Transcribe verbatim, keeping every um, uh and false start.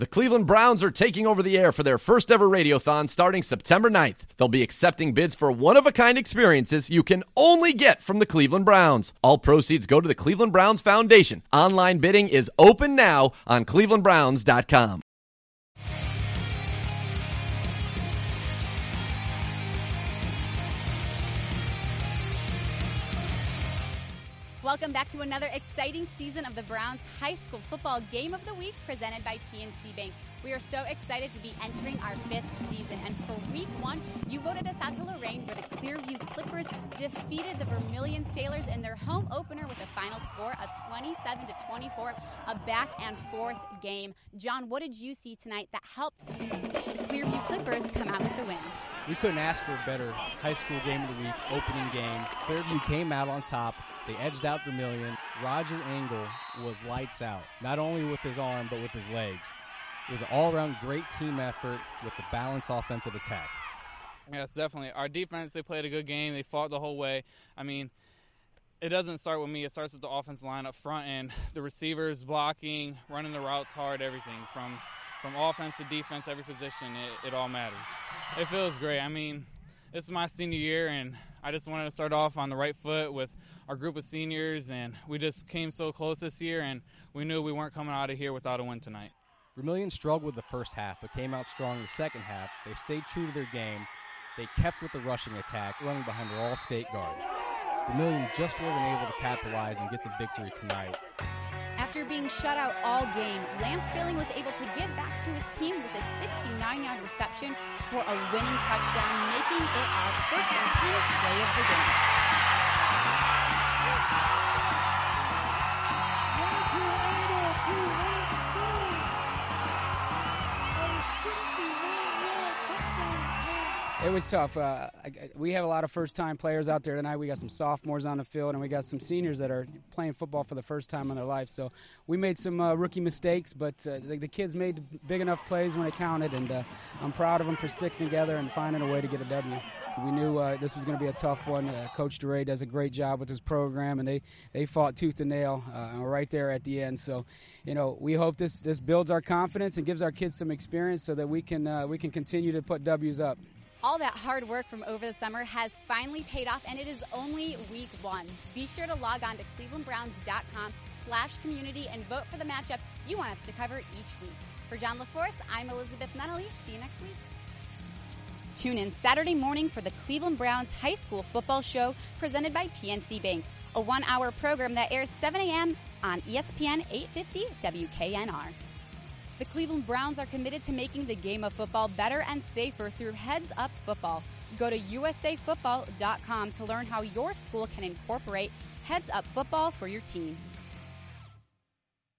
The Cleveland Browns are taking over the air for their first ever Radiothon starting September ninth. They'll be accepting bids for one-of-a-kind experiences you can only get from the Cleveland Browns. All proceeds go to the Cleveland Browns Foundation. Online bidding is open now on cleveland browns dot com. Welcome back to another exciting season of the Browns High School Football Game of the Week presented by P N C Bank. We are so excited to be entering our fifth season, and for week one, you voted us out to Lorraine, where the Clearview Clippers defeated the Vermilion Sailors in their home opener with a final score of twenty-seven to twenty-four, a back and forth game. John, what did you see tonight that helped the Clearview Clippers come out with the win? We couldn't ask for a better high school game of the week, opening game. Clearview came out on top. They edged out Vermilion. Roger Engel was lights out, not only with his arm, but with his legs. It was an all-around great team effort with the balanced offensive attack. Yes, definitely. Our defense, they played a good game. They fought the whole way. I mean, it doesn't start with me. It starts with the offensive line up front and the receivers blocking, running the routes hard, everything. From from offense to defense, every position, it, it all matters. It feels great. I mean, this is my senior year, and I just wanted to start off on the right foot with our group of seniors, and we just came so close this year, and we knew we weren't coming out of here without a win tonight. Vermilion struggled with the first half, but came out strong in the second half. They stayed true to their game. They kept with the rushing attack, running behind their all-state guard. Vermilion just wasn't able to capitalize and get the victory tonight. After being shut out all game, Lance Billing was able to give back to his team with a sixty-nine-yard reception for a winning touchdown, making it our first and ten play of the game. It was tough. Uh, I, we have a lot of first-time players out there tonight. We got some sophomores on the field, and we got some seniors that are playing football for the first time in their life. So we made some uh, rookie mistakes, but uh, the, the kids made big enough plays when it counted, and uh, I'm proud of them for sticking together and finding a way to get a W. We knew uh, this was going to be a tough one. Uh, Coach DeRay does a great job with his program, and they, they fought tooth and nail uh, and we're right there at the end. So, you know, we hope this, this builds our confidence and gives our kids some experience so that we can uh, we can continue to put W's up. All that hard work from over the summer has finally paid off, and it is only week one. Be sure to log on to cleveland browns dot com slash community and vote for the matchup you want us to cover each week. For John LaForce, I'm Elizabeth Nunnally. See you next week. Tune in Saturday morning for the Cleveland Browns High School Football Show presented by P N C Bank, a one-hour program that airs seven a.m. on E S P N eight fifty W K N R. The Cleveland Browns are committed to making the game of football better and safer through Heads Up Football. Go to U S A football dot com to learn how your school can incorporate Heads Up Football for your team.